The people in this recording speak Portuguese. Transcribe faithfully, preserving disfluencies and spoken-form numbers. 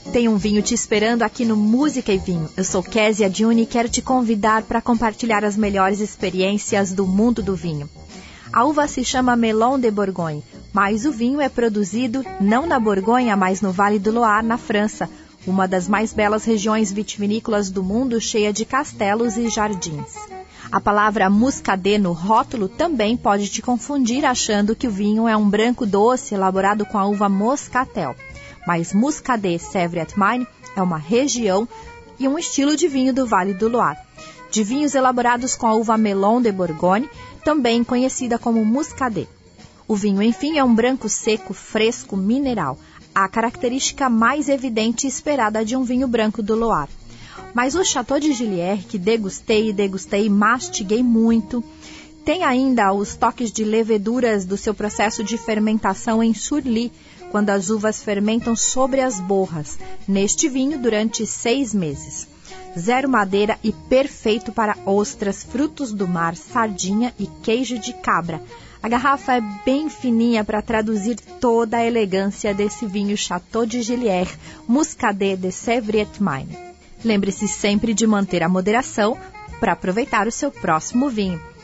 Tem um vinho te esperando aqui no Música e Vinho. Eu sou Kézia Juni e quero te convidar para compartilhar as melhores experiências do mundo do vinho. A uva se chama Melon de Bourgogne, mas o vinho é produzido não na Borgonha, mas no Vale do Loire, na França, uma das mais belas regiões vitivinícolas do mundo, cheia de castelos e jardins. A palavra muscadet no rótulo também pode te confundir achando que o vinho é um branco doce elaborado com a uva moscatel. Mas Muscadet-Sèvres-Maine é uma região e um estilo de vinho do Vale do Loire. De vinhos elaborados com a uva Melon de Bourgogne, também conhecida como Muscadet. O vinho, enfim, é um branco seco, fresco, mineral, a característica mais evidente e esperada de um vinho branco do Loire. Mas o Chateau de Gillières, que degustei e degustei e mastiguei muito, tem ainda os toques de leveduras do seu processo de fermentação em Surly, quando as uvas fermentam sobre as borras, neste vinho durante seis meses. Zero madeira e perfeito para ostras, frutos do mar, sardinha e queijo de cabra. A garrafa é bem fininha para traduzir toda a elegância desse vinho Chateau de Gillières, Muscadet de Sèvres-Maine. Lembre-se sempre de manter a moderação para aproveitar o seu próximo vinho.